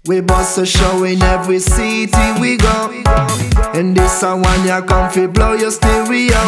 We bust a show in every city we go. And this a one ya come fi blow your stereo.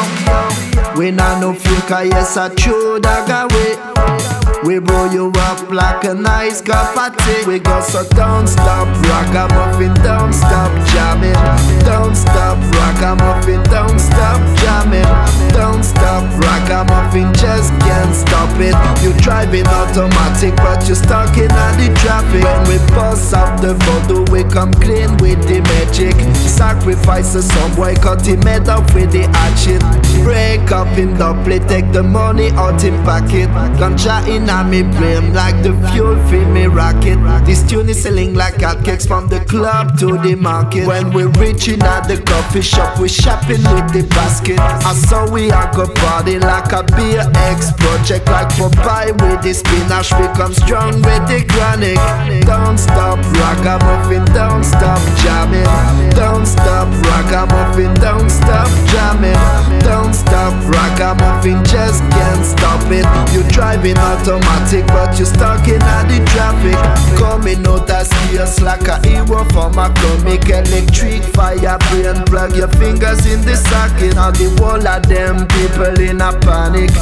We not no fake, yes I true dagger way. We blow you up like a nice cup of tea. We go so don't stop, ragamuffin, don't stop jamming. Don't stop, ragamuffin, don't stop jamming. Don't stop, ragamuffin, just can't stop it. You driving automatic but you stuck in the traffic. When we bust up the voodoo, we come clean with the magic. Sacrifices some boy, cut him head up with the hatchet. Break up in double, take the money out in pocket. Ganja in a me brain like the fuel for me rocket. This tune is selling like hotcakes from the club to the market. When we reaching at the coffee shop, we shopping with the basket. I saw we a go party like a BX project. Like Popeye with the spinach, we come strong with the chronic. Don't stop, ragamuffin, don't stop jamming. Don't stop, ragamuffin, don't stop jamming. Don't stop, ragamuffin, just can't stop it. You driving automatic but you stuck in the traffic. Coming out as fierce like a hero from a comic. Electric fire brain, plug your fingers in the socket. Now the whole of them people in a panic.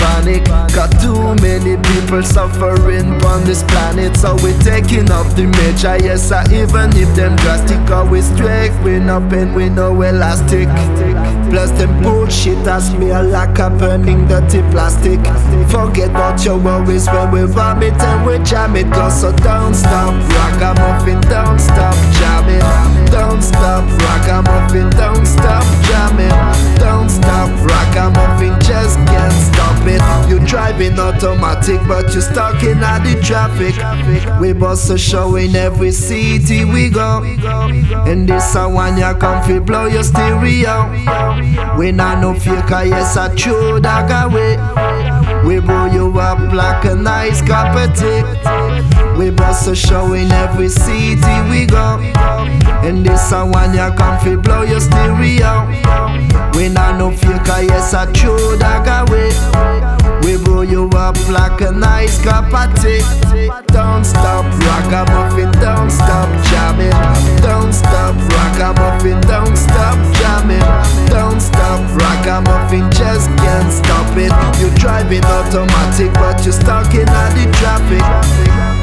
Got too many people suffering on this planet. So we taking up the major, yes sir. Even if them drastic, always straight. We no pen, we no elastic. Plus them bullshit as me like a burning dirty plastic. Forget about your worries when we vomit and we jam it. Go so don't stop, ragamuffin, don't stop jamming. Don't stop, ragamuffin, don't stop jamming. Don't stop, ragamuffin, just can't stop it. You driving automatic but you stuck in the traffic. We bust a show in every city we go. And this a one ya come fi blow your stereo. We not no fake, yes I true dagger way. We blow you up like a nice cup of tea. We bust a show in every city we go. And this a one ya come fi blow your stereo. We not no fake, yes I true dagger way. We blow you up like a nice cup of tea. Don't stop, ragamuffin, don't stop jamming. Don't stop, ragamuffin, don't stop jamming. Don't stop, ragamuffin, just can't stop it. You driving automatic but you stuck in the traffic.